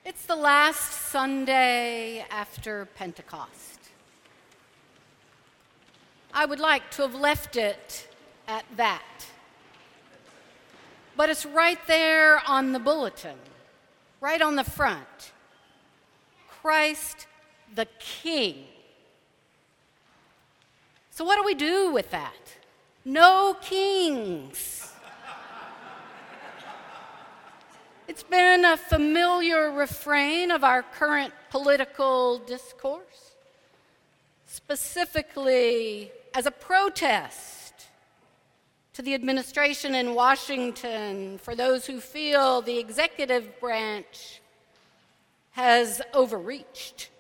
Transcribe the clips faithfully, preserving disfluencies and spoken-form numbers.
It's the last Sunday after Pentecost. I would like to have left it at that. But it's right there on the bulletin, right on the front. Christ the King. So what do we do with that? No kings. It's been a familiar refrain of our current political discourse, specifically as a protest to the administration in Washington for those who feel the executive branch has overreached.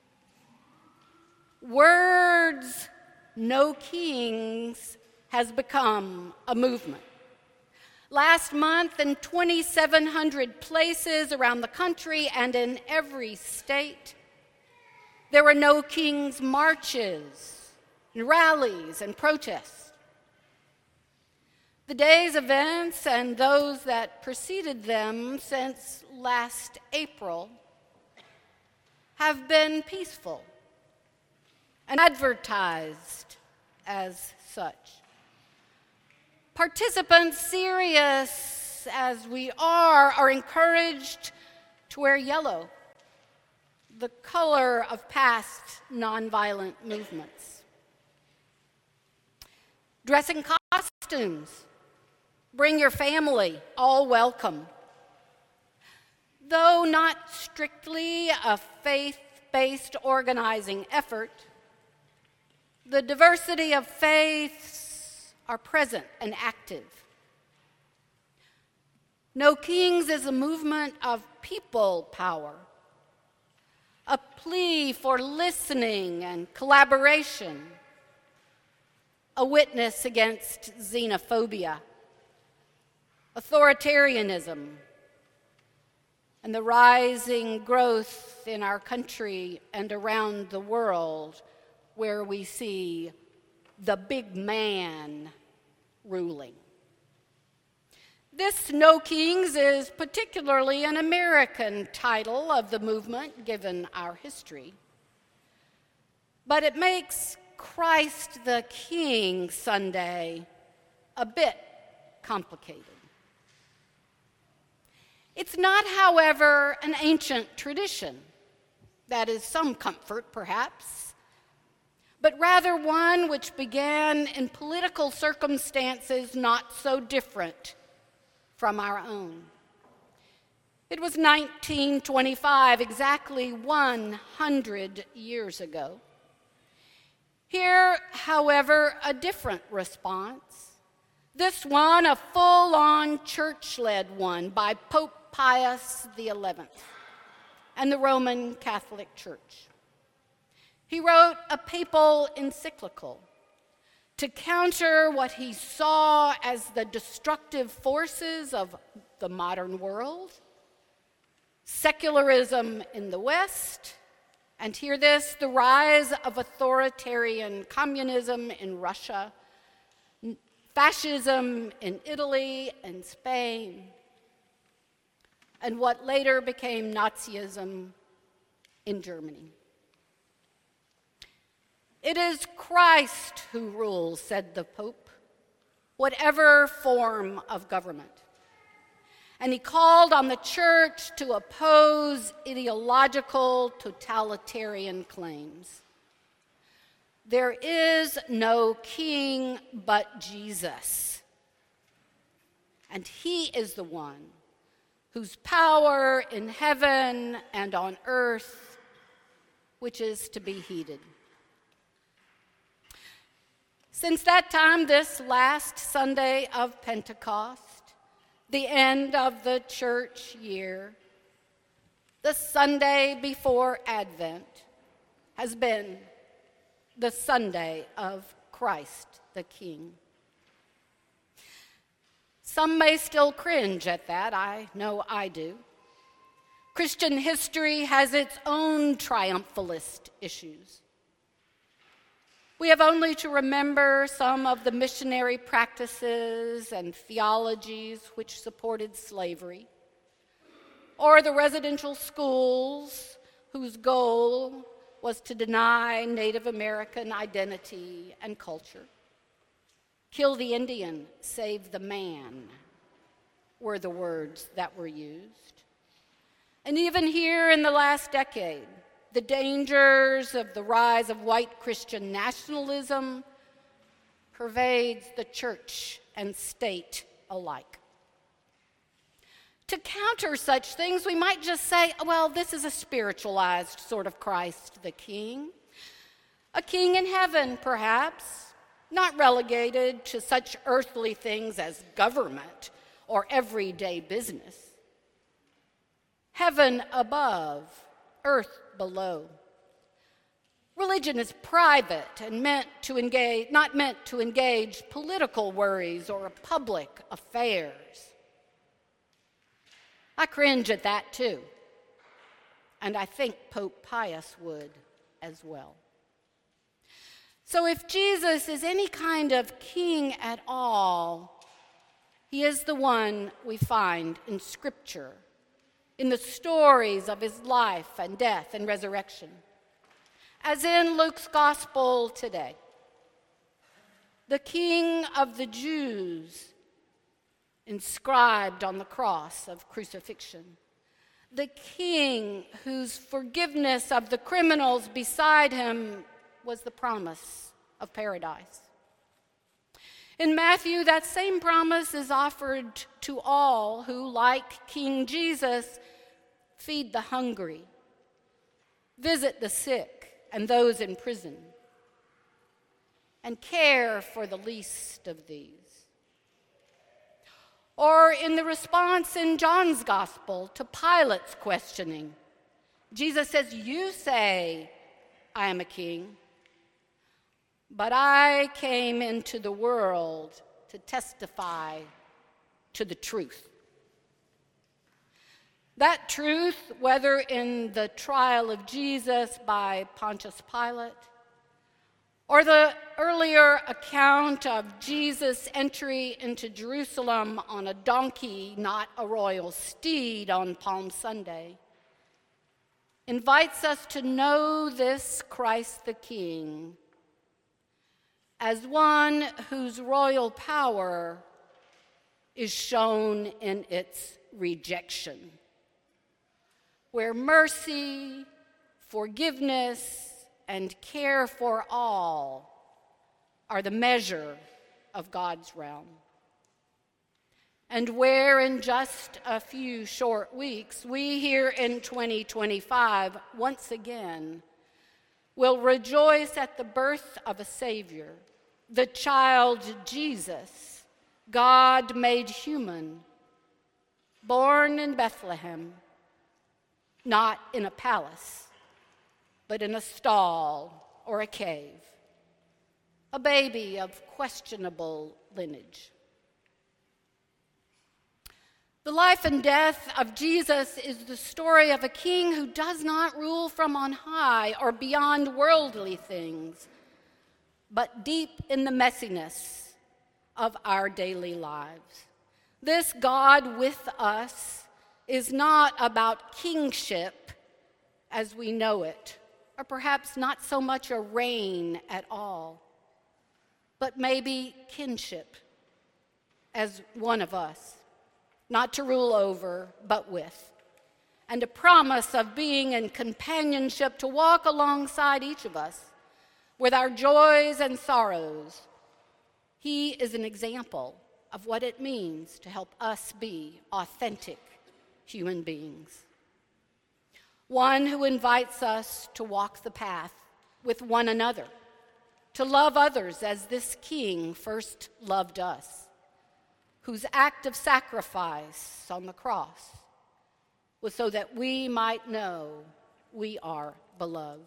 Words, no kings, has become a movement. Last month, in twenty-seven hundred places around the country and in every state, there were no kings marches, and rallies, and protests. The day's events and those that preceded them since last April have been peaceful and advertised as such. Participants, serious as we are, are encouraged to wear yellow, the color of past nonviolent movements. Dress in costumes, bring your family, all welcome. Though not strictly a faith-based organizing effort, the diversity of faiths are present and active. No Kings is a movement of people power, a plea for listening and collaboration, a witness against xenophobia, authoritarianism, and the rising growth in our country and around the world where we see the big man ruling. This No Kings is particularly an American title of the movement, given our history. But it makes Christ the King Sunday a bit complicated. It's not, however, an ancient tradition. That is some comfort, perhaps, but rather one which began in political circumstances not so different from our own. It was nineteen twenty-five, exactly one hundred years ago. Here, however, a different response. This one, a full-on church-led one by Pope Pius the eleventh and the Roman Catholic Church. He wrote a papal encyclical to counter what he saw as the destructive forces of the modern world, secularism in the West, and hear this, the rise of authoritarian communism in Russia, fascism in Italy and Spain, and what later became Nazism in Germany. It is Christ who rules, said the Pope, whatever form of government. And he called on the church to oppose ideological totalitarian claims. There is no king but Jesus. And he is the one whose power in heaven and on earth, which is to be heeded. Since that time, this last Sunday of Pentecost, the end of the church year, the Sunday before Advent, has been the Sunday of Christ the King. Some may still cringe at that. I know I do. Christian history has its own triumphalist issues. We have only to remember some of the missionary practices and theologies which supported slavery, or the residential schools whose goal was to deny Native American identity and culture. Kill the Indian, save the man, were the words that were used. And even here in the last decade, the dangers of the rise of white Christian nationalism pervades the church and state alike. To counter such things, we might just say, well, this is a spiritualized sort of Christ the King. A king in heaven, perhaps, not relegated to such earthly things as government or everyday business. Heaven above, earth below. Religion is private and meant to engage, not meant to engage political worries or public affairs. I cringe at that too, and I think Pope Pius would as well. So if Jesus is any kind of king at all, he is the one we find in Scripture, in the stories of his life and death and resurrection, as in Luke's gospel today. The King of the Jews, inscribed on the cross of crucifixion. The King whose forgiveness of the criminals beside him was the promise of paradise. In Matthew, that same promise is offered to all who, like King Jesus, feed the hungry, visit the sick and those in prison, and care for the least of these. Or in the response in John's gospel to Pilate's questioning, Jesus says, "You say I am a king, but I came into the world to testify to the truth." That truth, whether in the trial of Jesus by Pontius Pilate, or the earlier account of Jesus' entry into Jerusalem on a donkey, not a royal steed, on Palm Sunday, invites us to know this Christ the King as one whose royal power is shown in its rejection, where mercy, forgiveness, and care for all are the measure of God's realm. And where in just a few short weeks, we here in twenty twenty-five, once again, will rejoice at the birth of a Savior, the child Jesus, God made human, born in Bethlehem, not in a palace, but in a stall or a cave, a baby of questionable lineage. The life and death of Jesus is the story of a king who does not rule from on high or beyond worldly things, but deep in the messiness of our daily lives. This God with us is not about kingship as we know it, or perhaps not so much a reign at all, but maybe kinship as one of us, not to rule over, but with, and a promise of being in companionship to walk alongside each of us with our joys and sorrows. He is an example of what it means to help us be authentic human beings. One who invites us to walk the path with one another, to love others as this King first loved us, whose act of sacrifice on the cross was so that we might know we are beloved.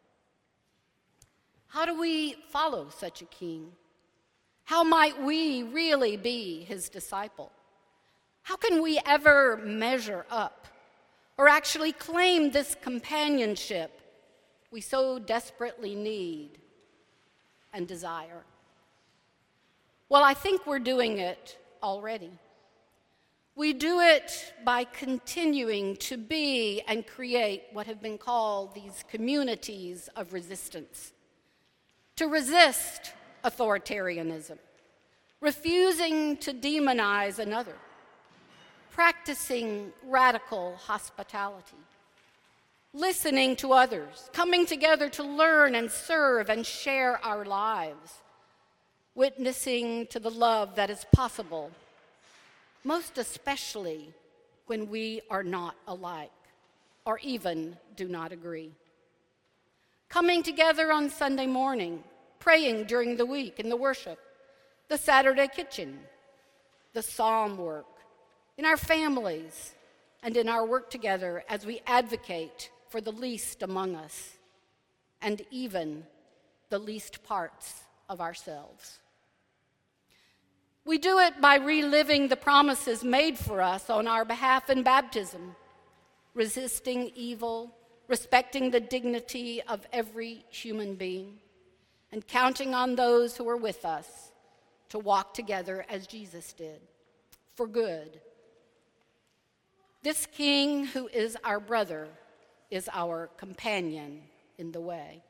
How do we follow such a King? How might we really be his disciple? How can we ever measure up or actually claim this companionship we so desperately need and desire? Well, I think we're doing it already. We do it by continuing to be and create what have been called these communities of resistance. To resist authoritarianism, refusing to demonize another, practicing radical hospitality, listening to others, coming together to learn and serve and share our lives, witnessing to the love that is possible, most especially when we are not alike or even do not agree. Coming together on Sunday morning, praying during the week in the worship, the Saturday kitchen, the psalm work, in our families, and in our work together as we advocate for the least among us, and even the least parts of ourselves. We do it by reliving the promises made for us on our behalf in baptism, resisting evil, respecting the dignity of every human being, and counting on those who are with us to walk together as Jesus did, for good. This King who is our brother is our companion in the way.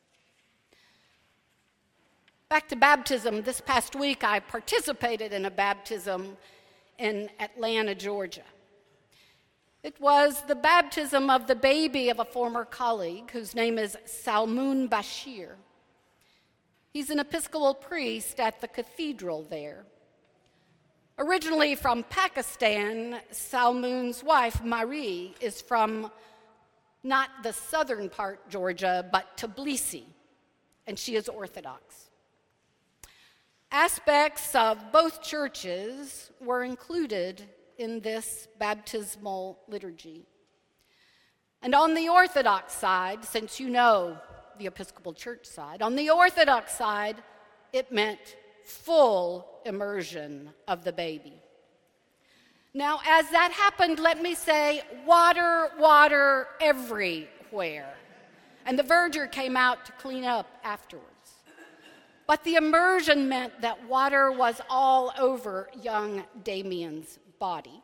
Back to baptism, this past week I participated in a baptism in Atlanta, Georgia. It was the baptism of the baby of a former colleague whose name is Salmoon Bashir. He's an Episcopal priest at the cathedral there. Originally from Pakistan, Salmoon's wife, Marie, is from not the southern part, Georgia, but Tbilisi, and she is Orthodox. Aspects of both churches were included in this baptismal liturgy. And on the Orthodox side, since you know the Episcopal Church side, on the Orthodox side, it meant full immersion of the baby. Now, as that happened, let me say, water, water everywhere. And the verger came out to clean up afterwards. But the immersion meant that water was all over young Damien's body.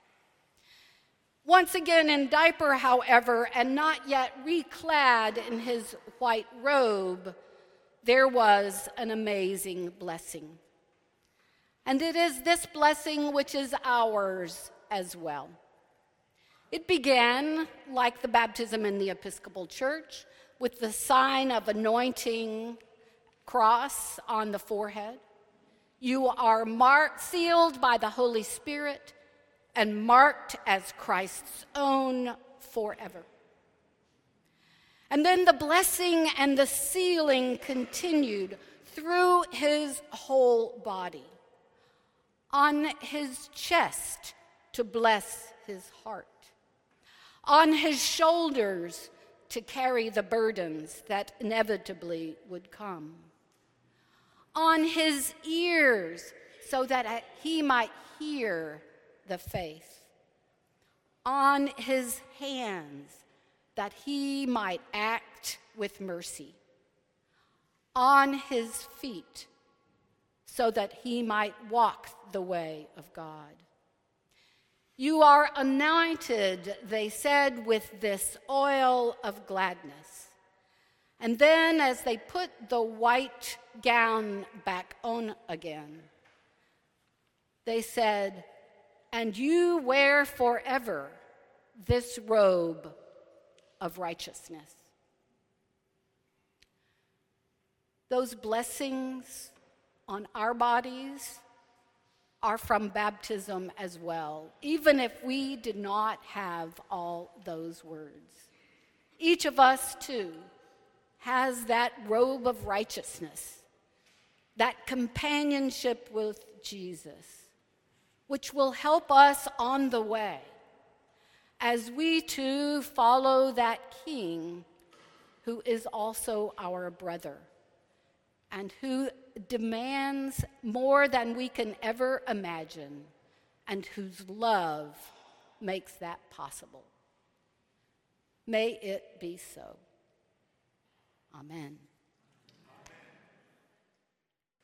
Once again in diaper, however, and not yet reclad in his white robe, there was an amazing blessing. And it is this blessing which is ours as well. It began, like the baptism in the Episcopal Church, with the sign of anointing cross on the forehead. You are marked, sealed by the Holy Spirit, and marked as Christ's own forever. And then the blessing and the sealing continued through his whole body, on his chest to bless his heart, on his shoulders to carry the burdens that inevitably would come, on his ears so that he might hear the faith, on his hands that he might act with mercy, on his feet so that he might walk the way of God. You are anointed, they said, with this oil of gladness. And then as they put the white gown back on again, they said, and you wear forever this robe of righteousness. Those blessings on our bodies are from baptism as well, even if we did not have all those words. Each of us, too, has that robe of righteousness, that companionship with Jesus, which will help us on the way as we too follow that King who is also our brother and who demands more than we can ever imagine and whose love makes that possible. May it be so. Amen.